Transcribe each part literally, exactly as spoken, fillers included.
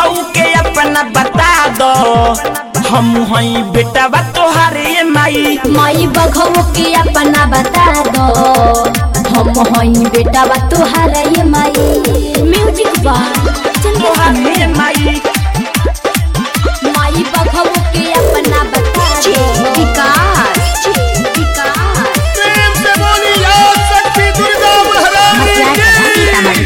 बघऊ के अपना बता दो हम हई बेटा बा तोहारे माई माई बघऊ के अपना बता दो हम हई बेटा बा तोहारे माई म्यूजिक बा तोहारे माई माई बघऊ के अपना बता दो विकास विकास प्रेम से बोली याद शक्ति दुर्गा महारानी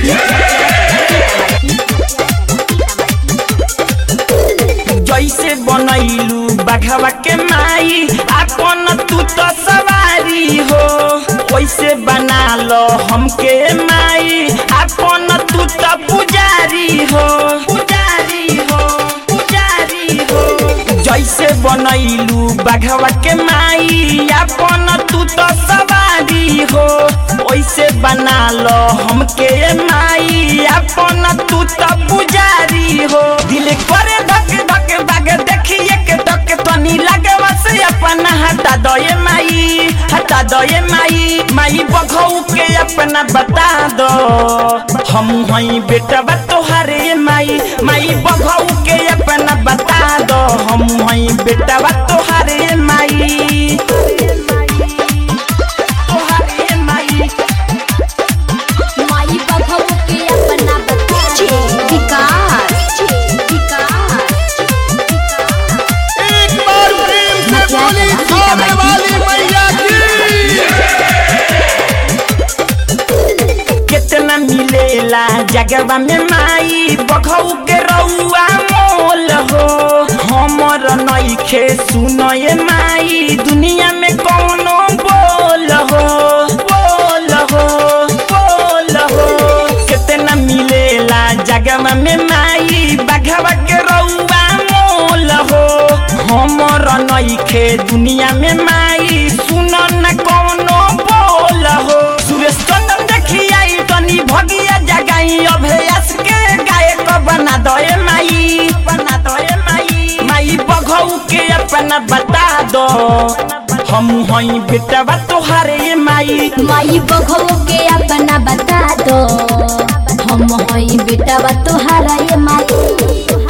जैसे बनैलू बघवा के माई अपन तू तो सवारी हो वैसे बना लो हमके माई अपन तू तो पुजारी हो पुजारी हो पुजारी हो जैसे बनैलू बघवा के माई अपन तू तो सवारी हो वैसे बना लो हमके माई अपन तू तो पुजारी हो दिल करे धक धक बागे देखिए के टक तनी लागे वसे अपना हटा दो ये माई हटा दो ये माई माई बघऊ के अपना बता दो हम हई बेटा बा तोहारे माई माई बघऊ के अपना बता दो हम हई बेटा बा तोहारे माई तोहारे माई माई बघऊ के अपना बता दो विकास एक बार प्रेम से बोली खाने वाली मैया की कितना मिलेला जगवा में माई बघऊ के रउआ मोल हो हमर नइखे सुनो ये माई दुनिया में कौनो बोल हो बोल हो बोल हो कितना मिलेला जगवा में माई बघवा के रउआ मोल हो हमर नइखे दुनिया में माई सुनो न कौनो बोल हो सुरेश चंदन देखिया तनी भगिया जगाई अभ्यास के गायक बना दो ए माई बना दो ए माई माई बघऊ के अपना बता दो हम हई बेटा बा तोहारे माई माई बघऊ के अपना बता दो हम हई बेटा बा तोहारे माई